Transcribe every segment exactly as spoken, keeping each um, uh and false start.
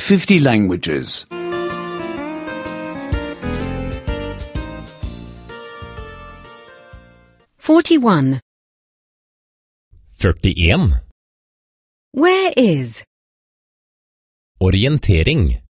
fifty languages. forty-one. førtien. Where is? Orientering.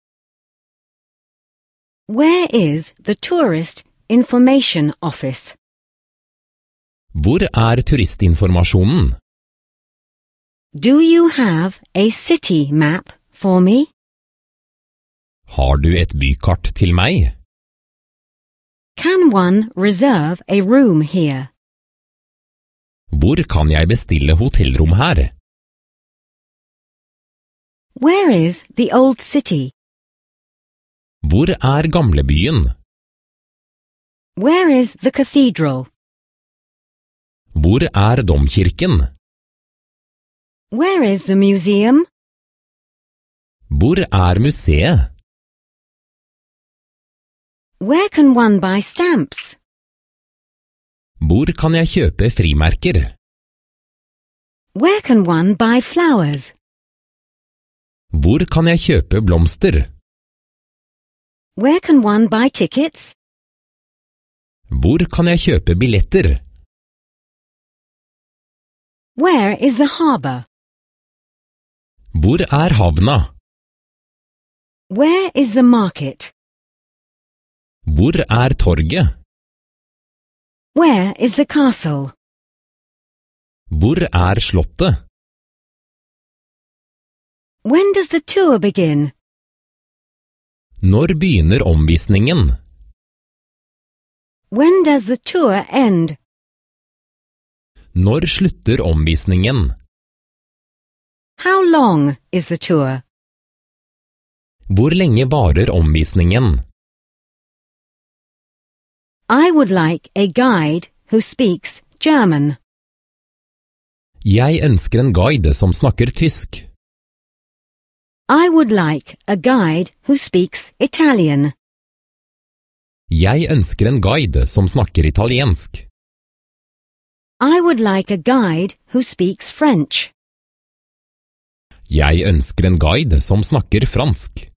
Where is the Tourist Information Office? Hvor er turistinformasjonen? Do you have a city map for me? Har du et bykart til meg? Can one reserve a room here? Hvor kan jeg bestille hotellrom her? Where is the old city? Hvor er gamlebyen? Where is the cathedral? Hvor er domkirken? Where is the museum? Hvor er museet? Where can one buy stamps? Hvor kan jeg kjøpe frimerker? Where can one buy flowers? Hvor kan jeg kjøpe blomster? Where can one buy tickets? Hvor kan jeg kjøpe billetter? Where is the harbor? Hvor er havna? Where is the market? Hvor er torget? Where is the castle? Hvor er slottet? When does the tour begin? Når begynner omvisningen? When does the tour end? Når slutter omvisningen? How long is the tour? Hvor lenge varer omvisningen? I would like a guide who speaks German. Jeg ønsker en guide som snakker tysk. I would like a guide who speaks Italian. Jeg ønsker en guide som snakker italiensk. I would like a guide who speaks French. Jeg ønsker en guide som snakker fransk.